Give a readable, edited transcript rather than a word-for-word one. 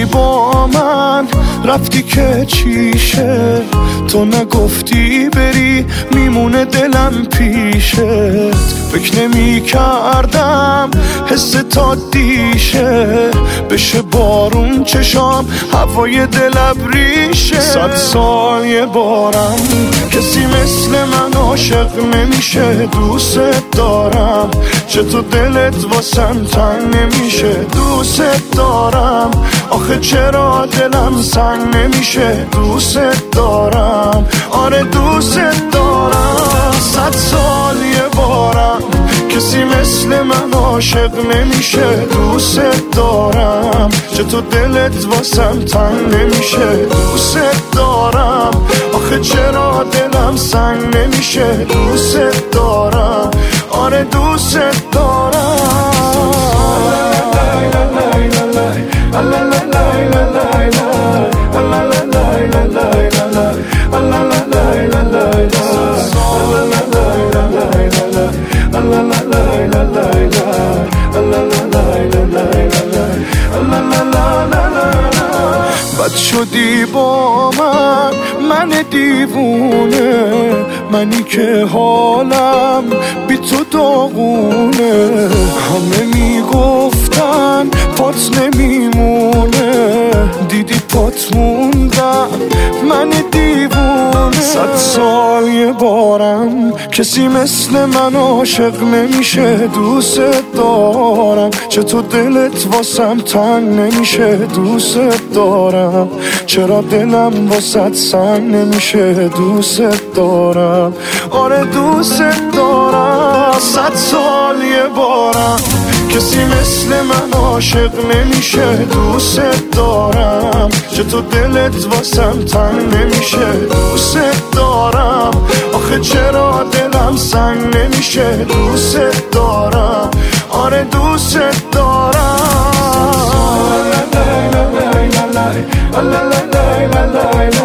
شدی با من رفتی که چیشه، تو نگفتی بری میمونه دلم پیشت. فکر نمی کردم حس تا دیشه بشه بارون چشام هوای دل ابریشه. 100 سال یه بارم کسی مثل من عاشق نمیشه. دوست دارم چطور دلت واسم تنگ نمیشه. دوست دارم آخه چرا دلم سنگ نمیشه. دوست دارم آره دوست دارم. 100 سال یه بارم کسی مثل من عاشق نمیشه. دوست دارم چطور دلت واسم تنگ نمیشه. دوست دارم آخه چرا دلم سنگ نمیشه. دوست دارم آره دوست دارم. بد شدی با من دیوونه، منی که حالم بی تو داغونه. همه میگفتن پات نمیمونه، دیدی پات موندم من دیوونه. 100 سال یه بارم کسی مثل من عاشق نمیشه. دوست دارم چطور دلت واسم تنگ نمیشه. دوست دارم چرا دلم واسط سنگ نمیشه. دوست دارم آره دوست دارم. 100 سال یه بارم کسی مثل من عاشق نمیشه. دوست دارم چطور دلت واسم تنگ نمیشه. دوست دارم آخه چرا دلم سنگ نمیشه. دوست دارم آره دوست دارم.